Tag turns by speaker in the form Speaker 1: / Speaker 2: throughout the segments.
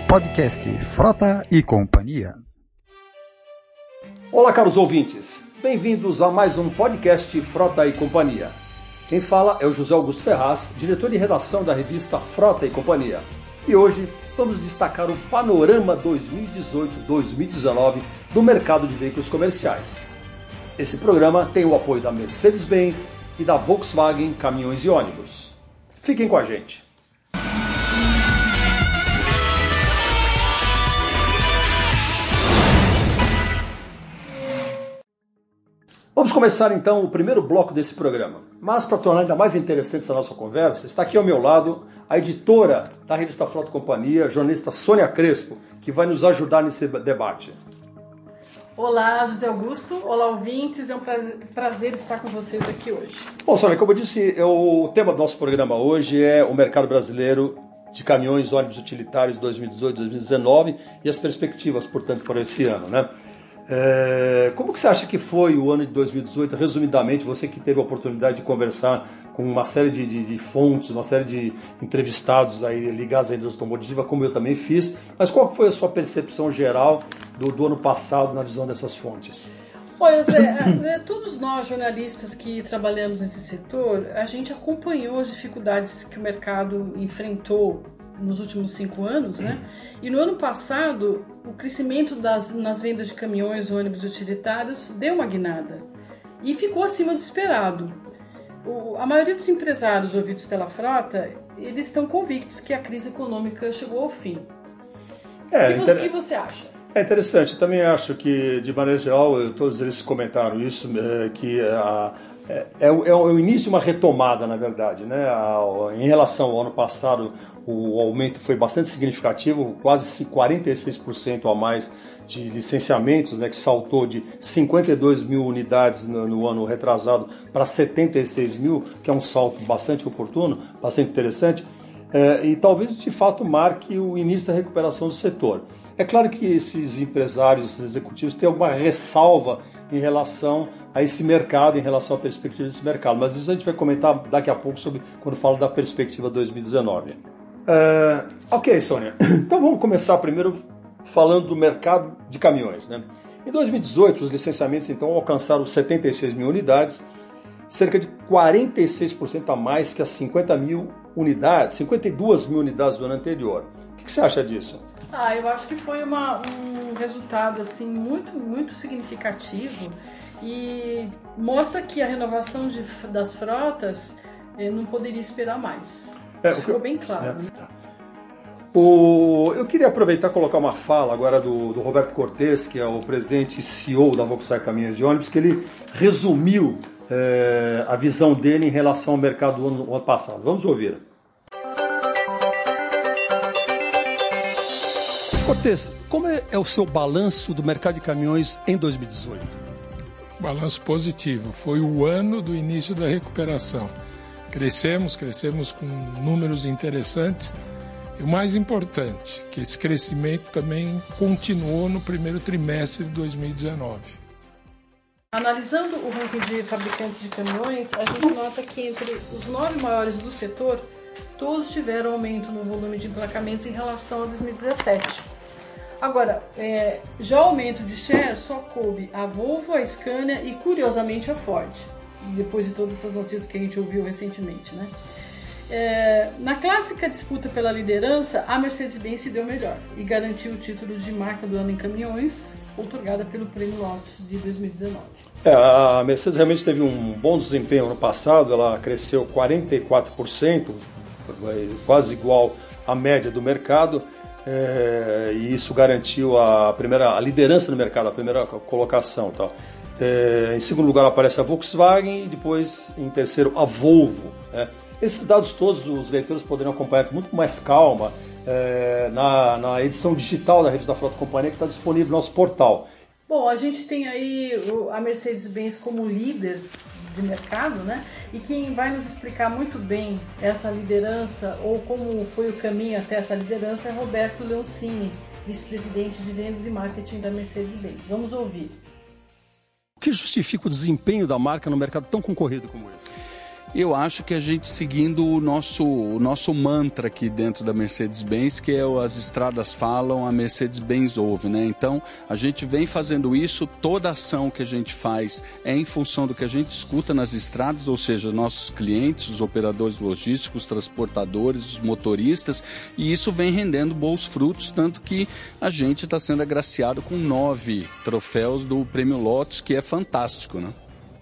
Speaker 1: Podcast Frota e Companhia.
Speaker 2: Olá, caros ouvintes. Bem-vindos a mais um podcast Frota e Companhia. Quem fala é o José Augusto Ferraz, diretor de redação da revista Frota e Companhia. E hoje vamos destacar o panorama 2018-2019 do mercado de veículos comerciais. Esse programa tem o apoio da Mercedes-Benz e da Volkswagen Caminhões e Ônibus. Fiquem com a gente. Vamos começar então o primeiro bloco desse programa. Mas para tornar ainda mais interessante essa nossa conversa, está aqui ao meu lado a editora da revista Frota e Companhia, a jornalista Sônia Crespo, que vai nos ajudar nesse debate.
Speaker 3: Olá, José Augusto. Olá, ouvintes. É um prazer estar com vocês aqui hoje.
Speaker 2: Bom, Sônia, como eu disse, o tema do nosso programa hoje é o mercado brasileiro de caminhões e ônibus utilitários 2018-2019 e as perspectivas, portanto, para esse ano, né? Como que você acha que foi o ano de 2018, resumidamente, você que teve a oportunidade de conversar com uma série de fontes, uma série de entrevistados aí ligados à indústria automotiva, como eu também fiz, mas qual foi a sua percepção geral do ano passado na visão dessas fontes?
Speaker 3: Olha, Zé, todos nós jornalistas que trabalhamos nesse setor, a gente acompanhou as dificuldades que o mercado enfrentou nos últimos 5 anos, né? E no ano passado, o crescimento nas vendas de caminhões, ônibus utilitários deu uma guinada e ficou acima do esperado. A maioria dos empresários ouvidos pela frota, eles estão convictos que a crise econômica chegou ao fim. O que você acha?
Speaker 2: É interessante, eu também acho que, de maneira geral, todos eles comentaram isso, que é o início de uma retomada, na verdade, né? Em relação ao ano passado, o aumento foi bastante significativo, quase 46% a mais de licenciamentos, né, que saltou de 52 mil unidades no ano retrasado para 76 mil, que é um salto bastante oportuno, bastante interessante, e talvez de fato marque o início da recuperação do setor. É claro que esses empresários, esses executivos têm alguma ressalva em relação a esse mercado, em relação à perspectiva desse mercado, mas isso a gente vai comentar daqui a pouco quando falo da perspectiva 2019. Ok, Sônia. Então vamos começar primeiro falando do mercado de caminhões, né? Em 2018, os licenciamentos então alcançaram 76 mil unidades, cerca de 46% a mais que as 52 mil unidades do ano anterior. O que você acha disso?
Speaker 3: Eu acho que foi um resultado assim, muito significativo e mostra que a renovação das frotas não poderia esperar mais. Isso ficou bem claro.
Speaker 2: Eu queria aproveitar e colocar uma fala agora do Roberto Cortes, que é o presidente e CEO da Volkswagen Caminhões e Ônibus, que ele resumiu a visão dele em relação ao mercado do ano passado. Vamos ouvir. Cortes, como é o seu balanço do mercado de caminhões em 2018?
Speaker 4: Balanço positivo. Foi o ano do início da recuperação. Crescemos com números interessantes e o mais importante, que esse crescimento também continuou no primeiro trimestre de 2019.
Speaker 3: Analisando o ranking de fabricantes de caminhões, a gente nota que entre os 9 maiores do setor, todos tiveram aumento no volume de emplacamentos em relação a 2017. Agora, já o aumento de share só coube a Volvo, a Scania e, curiosamente, a Ford, depois de todas essas notícias que a gente ouviu recentemente, né? Na clássica disputa pela liderança, a Mercedes-Benz se deu melhor e garantiu o título de marca do ano em caminhões, outorgada pelo Prêmio Lotus de 2019.
Speaker 2: A Mercedes realmente teve um bom desempenho no passado, ela cresceu 44%, quase igual à média do mercado, e isso garantiu a liderança no mercado, a primeira colocação. Tá? Em segundo lugar aparece a Volkswagen e depois em terceiro a Volvo. Né? Esses dados todos os leitores poderão acompanhar com muito mais calma na edição digital da revista Frota e Companhia, que está disponível no nosso portal.
Speaker 3: Bom, a gente tem aí a Mercedes-Benz como líder de mercado, né? E quem vai nos explicar muito bem essa liderança ou como foi o caminho até essa liderança é Roberto Leoncini, vice-presidente de vendas e marketing da Mercedes-Benz. Vamos ouvir.
Speaker 2: O que justifica o desempenho da marca no mercado tão concorrido como esse?
Speaker 5: Eu acho que a gente seguindo o nosso mantra aqui dentro da Mercedes-Benz, que é as estradas falam, a Mercedes-Benz ouve, né? Então, a gente vem fazendo isso, toda ação que a gente faz é em função do que a gente escuta nas estradas, ou seja, nossos clientes, os operadores logísticos, os transportadores, os motoristas, e isso vem rendendo bons frutos, tanto que a gente está sendo agraciado com 9 troféus do Prêmio Lotus, que é fantástico, né?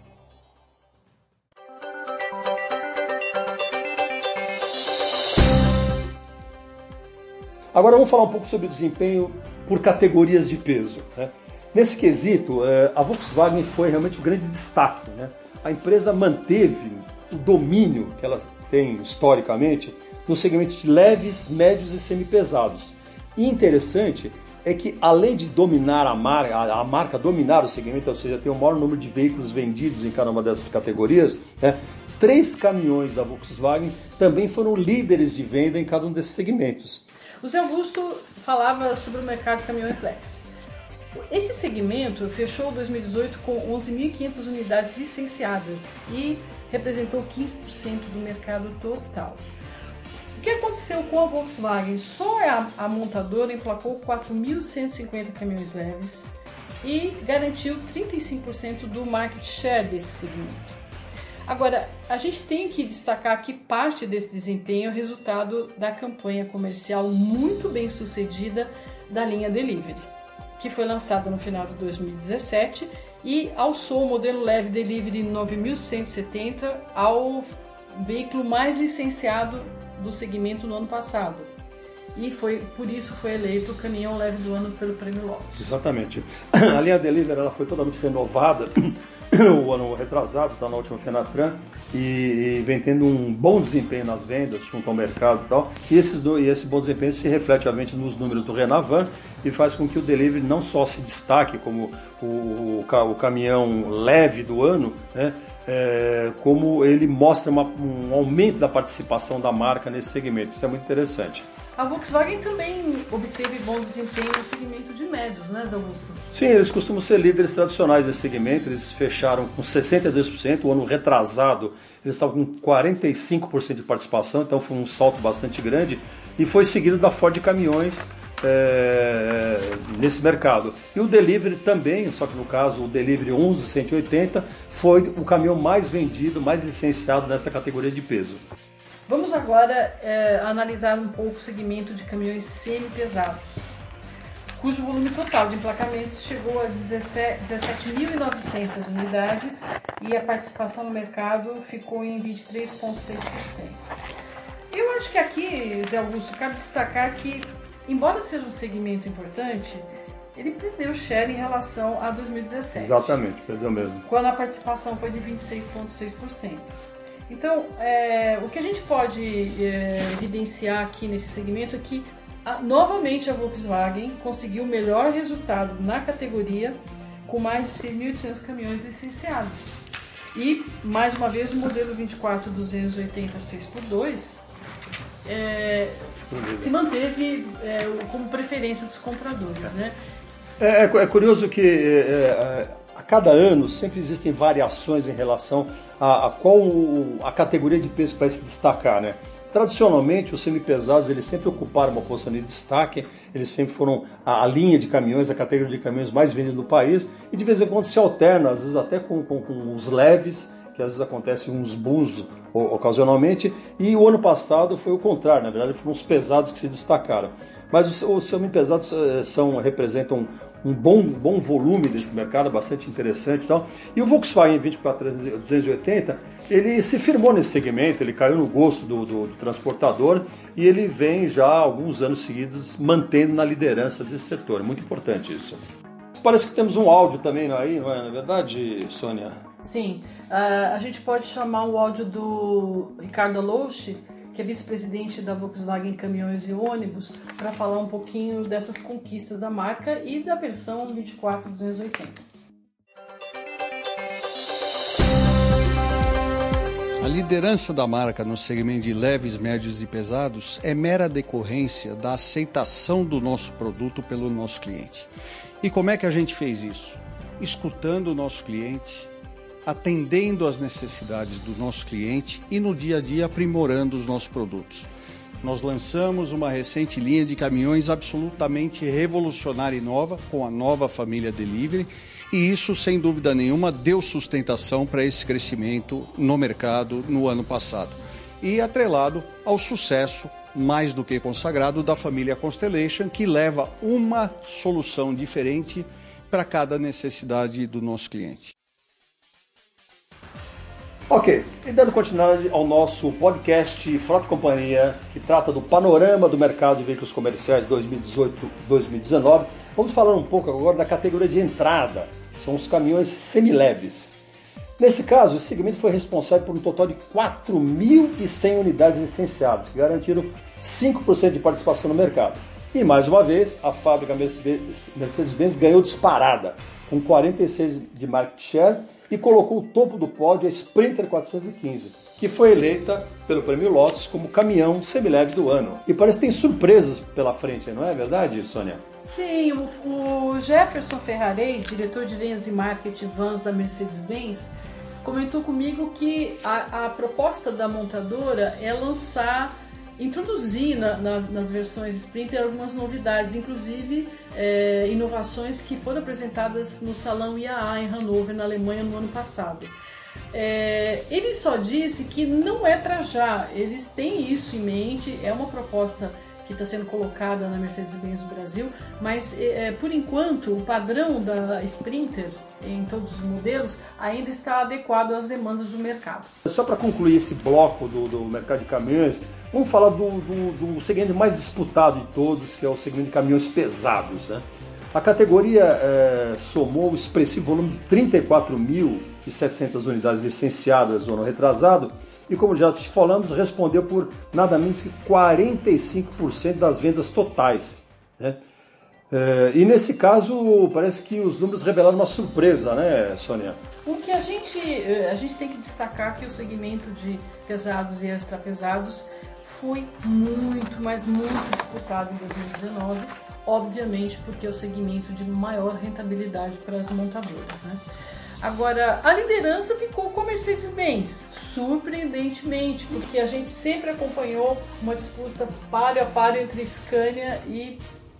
Speaker 2: Agora vamos falar um pouco sobre o desempenho por categorias de peso, né? Nesse quesito, a Volkswagen foi realmente o grande destaque, né? A empresa manteve o domínio que ela tem historicamente no segmento de leves, médios e semipesados. E interessante é que, além de dominar a marca dominar o segmento, ou seja, ter o maior número de veículos vendidos em cada uma dessas categorias, né? 3 caminhões da Volkswagen também foram líderes de venda em cada um desses segmentos.
Speaker 3: O Zé Augusto falava sobre o mercado de caminhões leves. Esse segmento fechou 2018 com 11.500 unidades licenciadas e representou 15% do mercado total. O que aconteceu com a Volkswagen? Só a montadora emplacou 4.150 caminhões leves e garantiu 35% do market share desse segmento. Agora, a gente tem que destacar que parte desse desempenho é resultado da campanha comercial muito bem sucedida da linha Delivery, que foi lançada no final de 2017 e alçou o modelo leve Delivery 9170 ao veículo mais licenciado do segmento no ano passado. E por isso foi eleito o caminhão leve do ano pelo Prêmio Lotus.
Speaker 2: Exatamente. A linha Delivery ela foi totalmente renovada o ano retrasado, está na última Fenatran, e vem tendo um bom desempenho nas vendas junto ao mercado e tal. E esse bom desempenho se reflete, obviamente, nos números do Renavan e faz com que o Delivery não só se destaque como o caminhão leve do ano, né, como ele mostra um aumento da participação da marca nesse segmento. Isso é muito interessante.
Speaker 3: A Volkswagen também obteve bons desempenhos no segmento de médios, né, Zé Augusto?
Speaker 2: Sim, eles costumam ser líderes tradicionais desse segmento. Eles fecharam com 62%, o ano retrasado eles estavam com 45% de participação, então foi um salto bastante grande e foi seguido da Ford Caminhões nesse mercado. E o Delivery também, só que no caso o Delivery 11180 foi o caminhão mais vendido, mais licenciado nessa categoria de peso.
Speaker 3: Vamos agora analisar um pouco o segmento de caminhões semi-pesados, cujo volume total de emplacamentos chegou a 17.900 unidades e a participação no mercado ficou em 23,6%. Eu acho que aqui, Zé Augusto, cabe destacar que, embora seja um segmento importante, ele perdeu share em relação a 2017.
Speaker 2: Exatamente, perdeu mesmo.
Speaker 3: Quando a participação foi de 26,6%. Então, o que a gente pode evidenciar aqui nesse segmento é que, novamente, a Volkswagen conseguiu o melhor resultado na categoria, com mais de 6.800 caminhões licenciados. E, mais uma vez, o modelo 24280 6x2 se manteve como preferência dos compradores, né?
Speaker 2: É curioso que a cada ano sempre existem variações em relação a qual a categoria de peso que vai se destacar, né? Tradicionalmente, os semipesados eles sempre ocuparam uma posição de destaque, eles sempre foram a linha de caminhões, a categoria de caminhões mais vendida do país, e de vez em quando se alterna, às vezes até com os leves, que às vezes acontecem uns booms ocasionalmente, e o ano passado foi o contrário, na verdade foram os pesados que se destacaram. Mas os semipesados representam um bom volume desse mercado, bastante interessante e tal. E o Volkswagen 24280, ele se firmou nesse segmento, ele caiu no gosto do transportador e ele vem já há alguns anos seguidos mantendo na liderança desse setor. É muito importante isso. Parece que temos um áudio também aí, não é? Na verdade, Sônia?
Speaker 3: Sim, a gente pode chamar o áudio do Ricardo Aloche, que é vice-presidente da Volkswagen Caminhões e Ônibus, para falar um pouquinho dessas conquistas da marca e da versão 24280.
Speaker 6: A liderança da marca no segmento de leves, médios e pesados é mera decorrência da aceitação do nosso produto pelo nosso cliente. E como é que a gente fez isso? Escutando o nosso cliente, atendendo às necessidades do nosso cliente e no dia a dia aprimorando os nossos produtos. Nós lançamos uma recente linha de caminhões absolutamente revolucionária e nova, com a nova família Delivery, e isso, sem dúvida nenhuma, deu sustentação para esse crescimento no mercado no ano passado. E atrelado ao sucesso mais do que consagrado da família Constellation, que leva uma solução diferente para cada necessidade do nosso cliente.
Speaker 2: Ok, e dando continuidade ao nosso podcast Frota e Companhia, que trata do panorama do mercado de veículos comerciais 2018-2019, vamos falar um pouco agora da categoria de entrada, são os caminhões semileves. Nesse caso, esse segmento foi responsável por um total de 4.100 unidades licenciadas, que garantiram 5% de participação no mercado. E mais uma vez, a fábrica Mercedes-Benz ganhou disparada, com 46% de market share, e colocou o topo do pódio a Sprinter 415, que foi eleita pelo Prêmio Lotus como caminhão semileve do ano. E parece que tem surpresas pela frente, não é verdade, Sônia?
Speaker 3: Sim, o Jefferson Ferrarey, diretor de vendas e marketing Vans da Mercedes-Benz, comentou comigo que a proposta da montadora é introduzir nas versões Sprinter algumas novidades, inclusive inovações que foram apresentadas no Salão IAA em Hannover, na Alemanha, no ano passado. Ele só disse que não é para já, eles têm isso em mente, é uma proposta que está sendo colocada na Mercedes-Benz do Brasil, mas por enquanto o padrão da Sprinter em todos os modelos ainda está adequado às demandas do mercado.
Speaker 2: Só para concluir esse bloco do mercado de caminhões, vamos falar do segmento mais disputado de todos, que é o segmento de caminhões pesados, né? A categoria somou um expressivo volume de 34.700 unidades licenciadas no ano retrasado, e como já te falamos, respondeu por nada menos que 45% das vendas totais, né? E nesse caso, parece que os números revelaram uma surpresa, né, Sônia?
Speaker 3: O que a gente tem que destacar que o segmento de pesados e extra pesados foi muito, mas muito disputado em 2019, obviamente porque é o segmento de maior rentabilidade para as montadoras, né? Agora, a liderança ficou com a Mercedes-Benz, surpreendentemente, porque a gente sempre acompanhou uma disputa páreo a páreo entre Scania e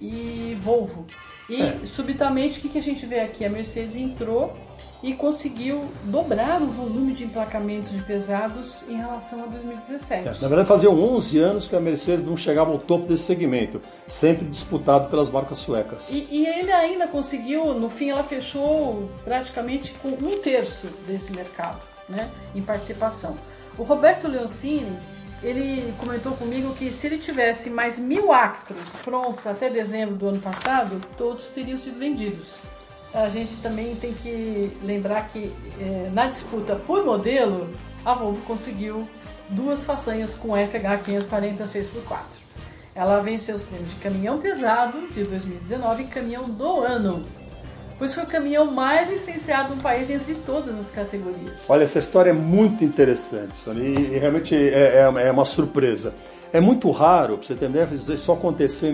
Speaker 3: Volvo. E subitamente, o que a gente vê aqui? A Mercedes entrou e conseguiu dobrar o volume de emplacamentos de pesados em relação a 2017.
Speaker 2: Na verdade, faziam 11 anos que a Mercedes não chegava ao topo desse segmento, sempre disputado pelas marcas suecas.
Speaker 3: E ele ainda conseguiu, no fim ela fechou praticamente com 1/3 desse mercado, né, em participação. O Roberto Leoncini, ele comentou comigo que se ele tivesse mais 1.000 Actros prontos até dezembro do ano passado, todos teriam sido vendidos. A gente também tem que lembrar que na disputa por modelo, a Volvo conseguiu 2 façanhas com o FH 540 6x4. Ela venceu os prêmios de caminhão pesado de 2019 e caminhão do ano, pois foi o caminhão mais licenciado no país entre todas as categorias.
Speaker 2: Olha, essa história é muito interessante, Sônia, e realmente é uma surpresa. É muito raro, para você ter ideia, isso só aconteceu em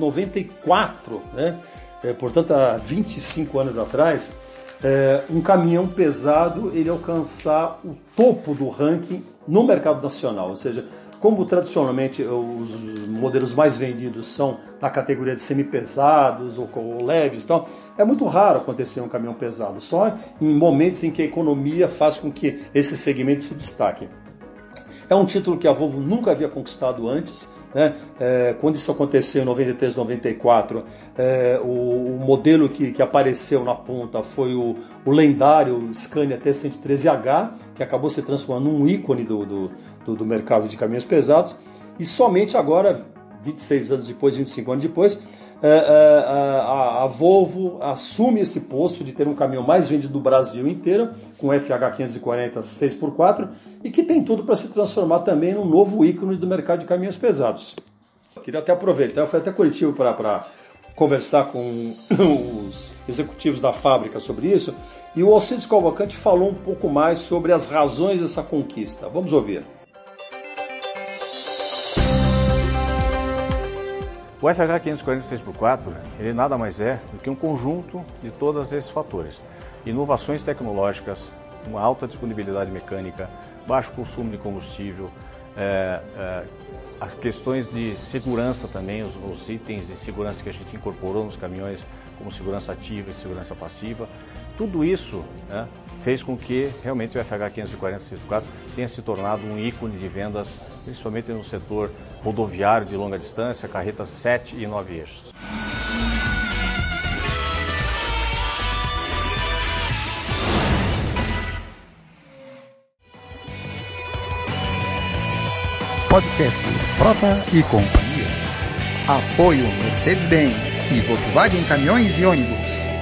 Speaker 2: 1994, né? Portanto, há 25 anos atrás, um caminhão pesado ele alcançar o topo do ranking no mercado nacional. Ou seja, como tradicionalmente os modelos mais vendidos são na categoria de semipesados ou leves e tal, é muito raro acontecer um caminhão pesado, só em momentos em que a economia faz com que esse segmento se destaque. É um título que a Volvo nunca havia conquistado antes, né? Quando isso aconteceu em 93, 94, o modelo que apareceu na ponta foi o lendário Scania T113H, que acabou se transformando num ícone do mercado de caminhões pesados, e somente agora, 26 anos depois, 25 anos depois, a Volvo assume esse posto de ter um caminhão mais vendido do Brasil inteiro, com FH 540 6x4, e que tem tudo para se transformar também num novo ícone do mercado de caminhões pesados. Eu queria até aproveitar, eu fui até Curitiba para conversar com os executivos da fábrica sobre isso, e o Alcides Cavalcante falou um pouco mais sobre as razões dessa conquista. Vamos ouvir.
Speaker 7: O FH 540 6x4, ele nada mais é do que um conjunto de todos esses fatores. Inovações tecnológicas, uma alta disponibilidade mecânica, baixo consumo de combustível, as questões de segurança também, os itens de segurança que a gente incorporou nos caminhões, como segurança ativa e segurança passiva, tudo isso, né, fez com que realmente o FH 540-6x4 tenha se tornado um ícone de vendas, principalmente no setor rodoviário de longa distância, carretas 7 e 9 eixos.
Speaker 1: Podcast Frota e Companhia. Apoio Mercedes-Benz e Volkswagen Caminhões e Ônibus.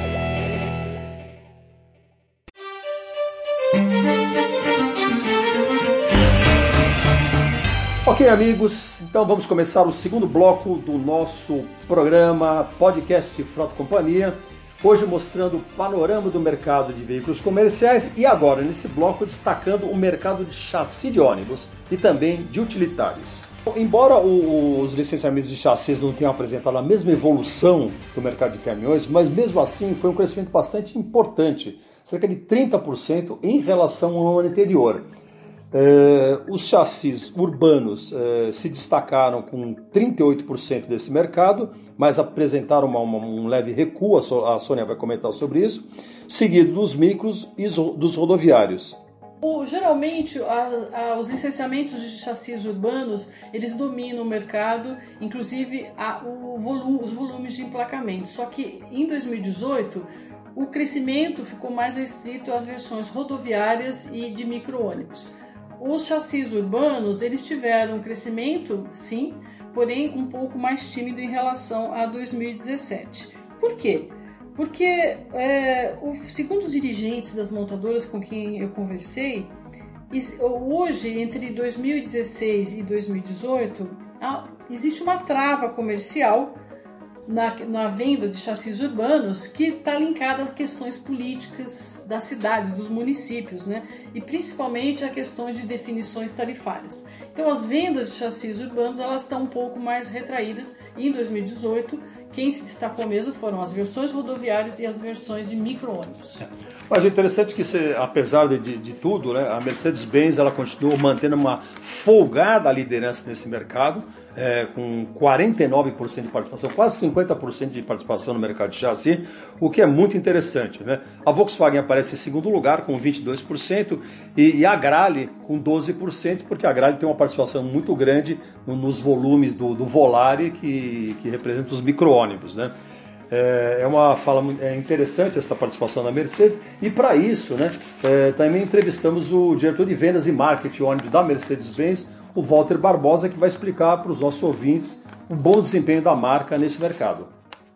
Speaker 2: Ok, amigos, então vamos começar o segundo bloco do nosso programa Podcast Frota e Companhia. Hoje mostrando o panorama do mercado de veículos comerciais e agora, nesse bloco, destacando o mercado de chassi de ônibus e também de utilitários. Embora os licenciamentos de chassis não tenham apresentado a mesma evolução do mercado de caminhões, mas mesmo assim foi um crescimento bastante importante, cerca de 30% em relação ao ano anterior. Os chassis urbanos se destacaram com 38% desse mercado, mas apresentaram um leve recuo, a Sônia vai comentar sobre isso, seguido dos micros e dos rodoviários.
Speaker 3: Geralmente, os licenciamentos de chassis urbanos, eles dominam o mercado, inclusive os volumes de emplacamento. Só que em 2018, o crescimento ficou mais restrito às versões rodoviárias e de micro-ônibus. Os chassis urbanos, eles tiveram um crescimento, sim, porém um pouco mais tímido em relação a 2017. Por quê? Porque, segundo os dirigentes das montadoras com quem eu conversei, hoje, entre 2016 e 2018, existe uma trava comercial na venda de chassis urbanos que está linkada a questões políticas da cidade, dos municípios, né? E principalmente a questão de definições tarifárias. Então as vendas de chassis urbanos elas estão um pouco mais retraídas e em 2018 quem se destacou mesmo foram as versões rodoviárias e as versões de micro-ônibus.
Speaker 2: Mas é interessante que, apesar de tudo, né, a Mercedes-Benz ela continuou mantendo uma folgada liderança nesse mercado, com 49% de participação, quase 50% de participação no mercado de chassi, o que é muito interessante, né? A Volkswagen aparece em segundo lugar com 22% e a Agrale com 12%, porque a Agrale tem uma participação muito grande nos volumes do Volare, que representa os micro-ônibus, né? É interessante essa participação da Mercedes e para isso, né, também entrevistamos o diretor de vendas e marketing ônibus da Mercedes-Benz, o Walter Barbosa, que vai explicar para os nossos ouvintes o bom desempenho da marca nesse mercado.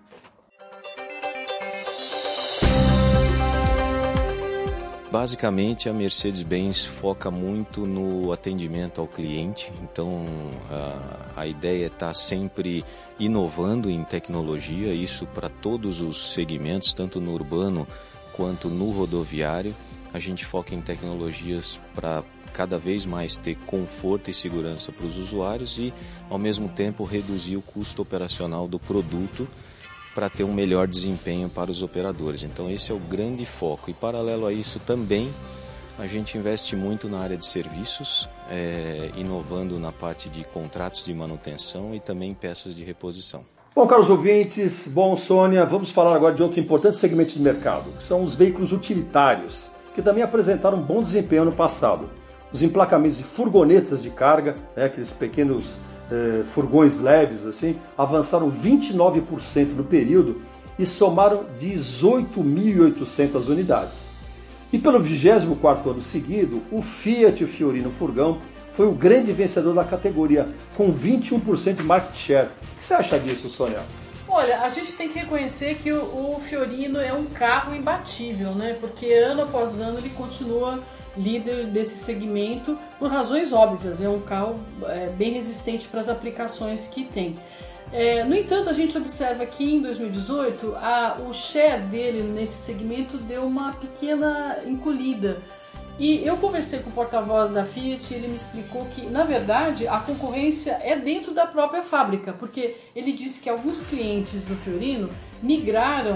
Speaker 8: Basicamente, a Mercedes-Benz foca muito no atendimento ao cliente, então a ideia é estar sempre inovando em tecnologia, isso para todos os segmentos, tanto no urbano quanto no rodoviário. A gente foca em tecnologias para cada vez mais ter conforto e segurança para os usuários e, ao mesmo tempo, reduzir o custo operacional do produto para ter um melhor desempenho para os operadores. Então esse é o grande foco e paralelo a isso também a gente investe muito na área de serviços, inovando na parte de contratos de manutenção e também peças de reposição.
Speaker 2: Bom, caros ouvintes, Sônia, vamos falar agora de outro importante segmento de mercado, que são os veículos utilitários, que também apresentaram um bom desempenho no passado. Os emplacamentos de furgonetas de carga, aqueles pequenos furgões leves, assim, avançaram 29% no período e somaram 18.800 unidades. E pelo 24º ano seguido, o Fiat Fiorino Furgão foi o grande vencedor da categoria, com 21% de market share. O que você acha disso, Sônia?
Speaker 3: Olha, a gente tem que reconhecer que o Fiorino é um carro imbatível, né? Porque ano após ano ele continua líder desse segmento por razões óbvias. É um carro bem resistente para as aplicações que tem. No entanto, a gente observa que em 2018 o share dele nesse segmento deu uma pequena encolhida. E eu conversei com o porta-voz da Fiat e ele me explicou que, na verdade, a concorrência é dentro da própria fábrica, porque ele disse que alguns clientes do Fiorino migraram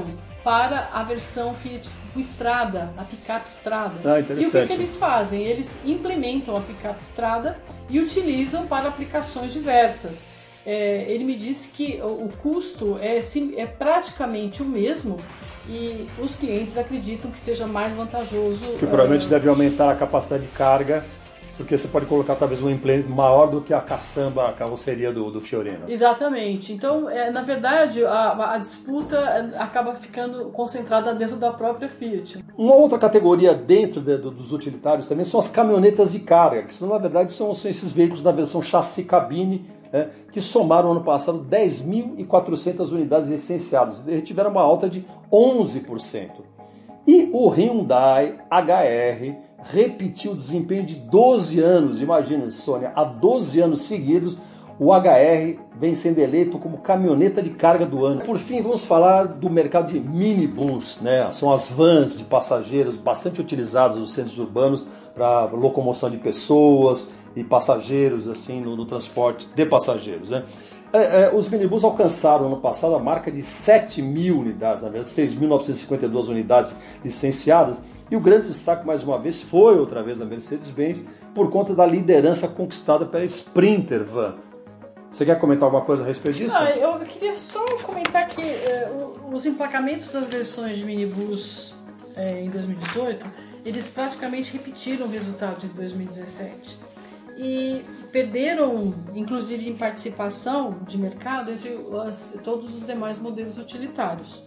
Speaker 3: para a versão Fiat Strada, a picape Strada.
Speaker 2: Interessante.
Speaker 3: E o que eles fazem? Eles implementam a picape Strada e utilizam para aplicações diversas. Ele me disse que o custo é praticamente o mesmo e os clientes acreditam que seja mais vantajoso.
Speaker 2: Que provavelmente deve aumentar a capacidade de carga, porque você pode colocar talvez um implemento maior do que a caçamba, a carroceria do Fiorino.
Speaker 3: Exatamente. Então, na verdade, a disputa acaba ficando concentrada dentro da própria Fiat.
Speaker 2: Uma outra categoria dentro dos utilitários também são as caminhonetas de carga, que na verdade são esses veículos na versão chassi cabine, que somaram ano passado 10.400 unidades licenciadas e tiveram uma alta de 11%. E o Hyundai HR repetiu o desempenho de 12 anos. Imagina, Sônia, há 12 anos seguidos o HR vem sendo eleito como caminhoneta de carga do ano. Por fim, vamos falar do mercado de minibus, né? São as vans de passageiros bastante utilizadas nos centros urbanos para locomoção de pessoas e passageiros assim no transporte de passageiros, né? Os minibus alcançaram no passado a marca de 7.000 unidades, na verdade 6.952 unidades licenciadas, e o grande destaque mais uma vez foi outra vez a Mercedes-Benz por conta da liderança conquistada pela Sprinter Van. Você quer comentar alguma coisa a respeito disso?
Speaker 3: Eu queria só comentar que os emplacamentos das versões de minibus em 2018, eles praticamente repetiram o resultado de 2017. E perderam, inclusive em participação de mercado, entre todos os demais modelos utilitários.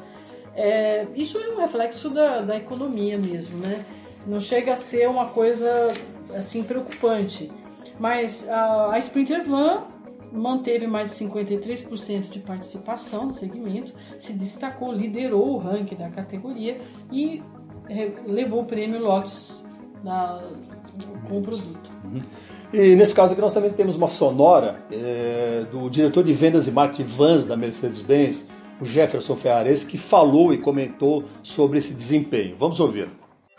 Speaker 3: Isso é um reflexo da economia mesmo, né? Não chega a ser uma coisa assim preocupante. Mas a Sprinter Van manteve mais de 53% de participação no segmento, se destacou, liderou o ranking da categoria e levou o prêmio Lotus com o produto.
Speaker 2: E nesse caso aqui nós também temos uma sonora do diretor de vendas e marketing Vans da Mercedes-Benz, o Jefferson Ferrares, que falou e comentou sobre esse desempenho. Vamos ouvir.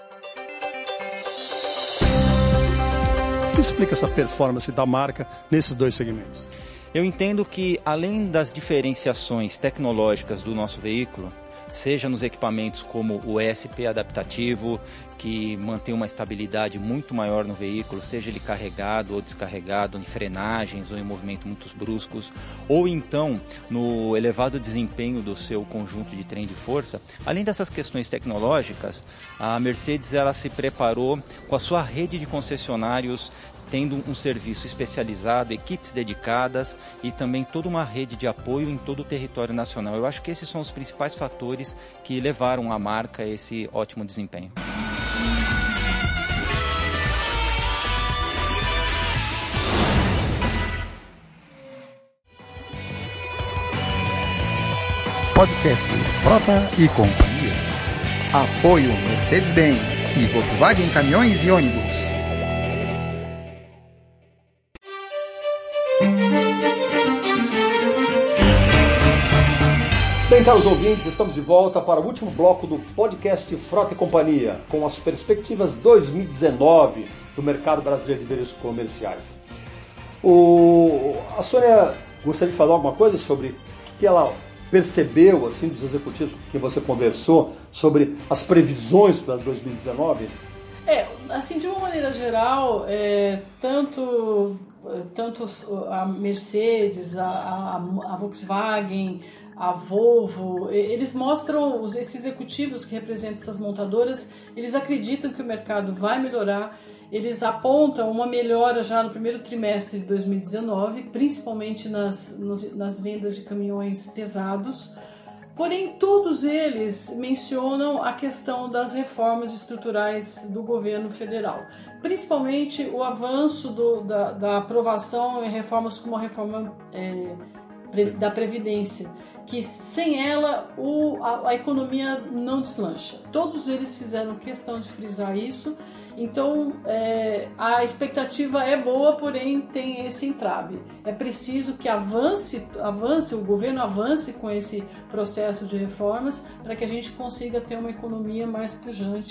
Speaker 2: O que explica essa performance da marca nesses dois segmentos?
Speaker 9: Eu entendo que, além das diferenciações tecnológicas do nosso veículo, seja nos equipamentos como o ESP adaptativo, que mantém uma estabilidade muito maior no veículo, seja ele carregado ou descarregado, em frenagens ou em movimentos muito bruscos, ou então no elevado desempenho do seu conjunto de trem de força. Além dessas questões tecnológicas, a Mercedes ela se preparou com a sua rede de concessionários, tendo um serviço especializado, equipes dedicadas e também toda uma rede de apoio em todo o território nacional. Eu acho que esses são os principais fatores que levaram a marca a esse ótimo desempenho.
Speaker 1: Podcast Frota e Companhia. Apoio Mercedes-Benz e Volkswagen Caminhões e Ônibus.
Speaker 2: Bem, caros ouvintes, estamos de volta para o último bloco do podcast Frota e Companhia, com as perspectivas 2019 do mercado brasileiro de veículos comerciais. A Sônia gostaria de falar alguma coisa sobre o que ela percebeu assim, dos executivos com quem você conversou sobre as previsões para 2019?
Speaker 3: Assim, de uma maneira geral, tanto a Mercedes, a Volkswagen, a Volvo, eles mostram, esses executivos que representam essas montadoras, eles acreditam que o mercado vai melhorar, eles apontam uma melhora já no primeiro trimestre de 2019, principalmente nas vendas de caminhões pesados. Porém, todos eles mencionam a questão das reformas estruturais do governo federal, principalmente o avanço da aprovação em reformas como a reforma da Previdência, que sem ela a economia não deslancha. Todos eles fizeram questão de frisar isso. Então, a expectativa é boa, porém tem esse entrave. É preciso que o governo avance com esse processo de reformas para que a gente consiga ter uma economia mais pujante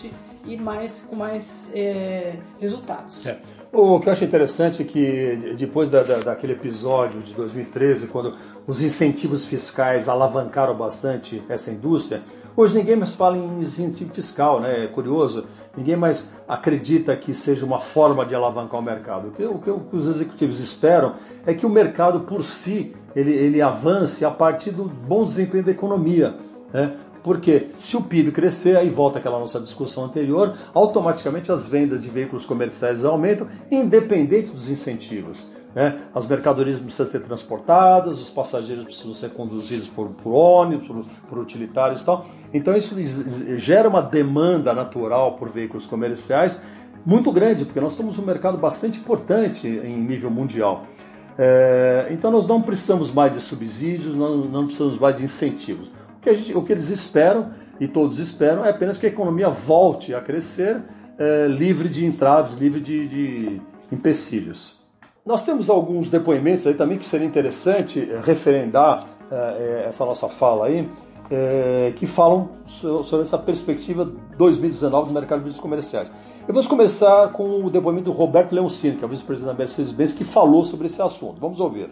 Speaker 3: e com mais resultados.
Speaker 2: O que eu acho interessante é que depois daquele episódio de 2013, quando os incentivos fiscais alavancaram bastante essa indústria, hoje ninguém mais fala em incentivo fiscal, né? É curioso, ninguém mais acredita que seja uma forma de alavancar o mercado. O que os executivos esperam é que o mercado por si ele avance a partir do bom desempenho da economia, né? Porque se o PIB crescer, aí volta aquela nossa discussão anterior, automaticamente as vendas de veículos comerciais aumentam, independente dos incentivos, né? As mercadorias precisam ser transportadas, os passageiros precisam ser conduzidos por ônibus, por utilitários e tal. Então isso gera uma demanda natural por veículos comerciais muito grande, porque nós somos um mercado bastante importante em nível mundial. Então nós não precisamos mais de subsídios, não precisamos mais de incentivos. O que eles esperam, e todos esperam, é apenas que a economia volte a crescer, livre de entraves, livre de empecilhos. Nós temos alguns depoimentos aí também que seria interessante referendar essa nossa fala aí, que falam sobre essa perspectiva 2019 do mercado de veículos comerciais. Vamos começar com o depoimento do Roberto Leoncini, que é o vice-presidente da Mercedes-Benz, que falou sobre esse assunto. Vamos ouvir.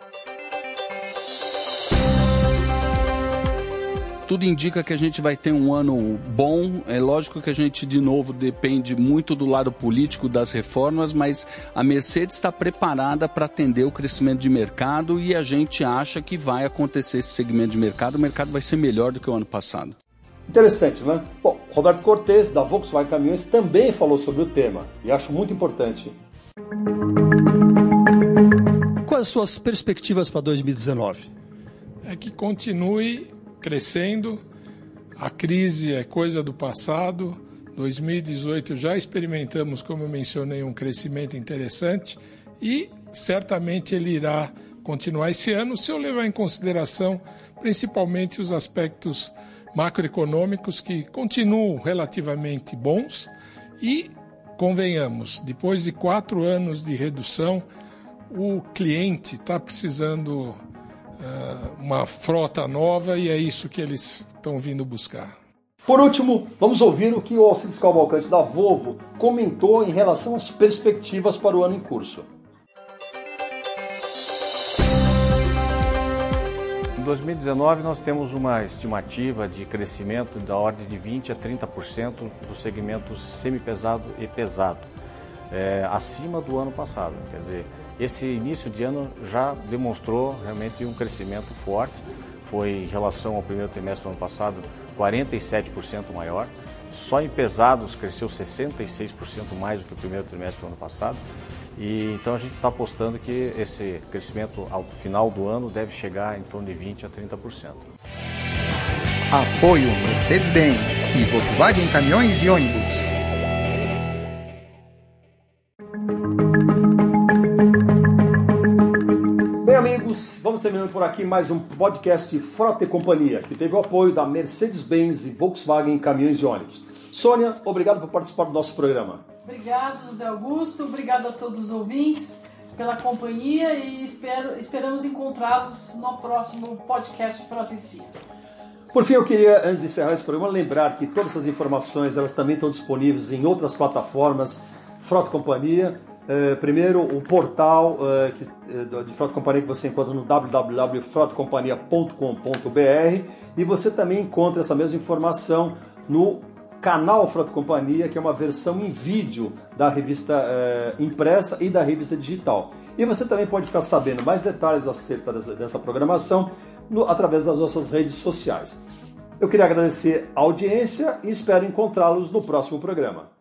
Speaker 5: Tudo indica que a gente vai ter um ano bom. É lógico que a gente, de novo, depende muito do lado político das reformas, mas a Mercedes está preparada para atender o crescimento de mercado e a gente acha que vai acontecer esse segmento de mercado. O mercado vai ser melhor do que o ano passado.
Speaker 2: Interessante, né? Bom, Roberto Cortes, da Volkswagen Caminhões, também falou sobre o tema e acho muito importante.
Speaker 10: Quais as suas perspectivas para 2019?
Speaker 4: É que continue crescendo, a crise é coisa do passado, 2018 já experimentamos, como eu mencionei, um crescimento interessante e certamente ele irá continuar esse ano se eu levar em consideração principalmente os aspectos macroeconômicos que continuam relativamente bons e, convenhamos, depois de 4 anos de redução, o cliente está precisando uma frota nova e é isso que eles estão vindo buscar.
Speaker 2: Por último, vamos ouvir o que o Alcides Cavalcante da Volvo comentou em relação às perspectivas para o ano em curso.
Speaker 7: Em 2019 nós temos uma estimativa de crescimento da ordem de 20% a 30% dos segmentos semipesado e pesado, acima do ano passado. Quer dizer, esse início de ano já demonstrou realmente um crescimento forte, foi em relação ao primeiro trimestre do ano passado 47% maior, só em pesados cresceu 66% mais do que o primeiro trimestre do ano passado, e então a gente está apostando que esse crescimento ao final do ano deve chegar em torno de 20% a 30%.
Speaker 1: Apoio Mercedes-Benz e Volkswagen Caminhões e Ônibus.
Speaker 2: Amigos, vamos terminando por aqui mais um podcast Frota e Companhia, que teve o apoio da Mercedes-Benz e Volkswagen Caminhões e Ônibus. Sônia, obrigado por participar do nosso programa.
Speaker 3: Obrigado, José Augusto, obrigado a todos os ouvintes pela companhia e esperamos encontrá-los no próximo podcast Frota e Si.
Speaker 2: Por fim, eu queria, antes de encerrar esse programa, lembrar que todas essas informações elas também estão disponíveis em outras plataformas Frota e Companhia. Primeiro, o portal de Frota e Companhia que você encontra no www.frotacompanhia.com.br e você também encontra essa mesma informação no canal Frota e Companhia, que é uma versão em vídeo da revista impressa e da revista digital. E você também pode ficar sabendo mais detalhes acerca dessa programação através das nossas redes sociais. Eu queria agradecer a audiência e espero encontrá-los no próximo programa.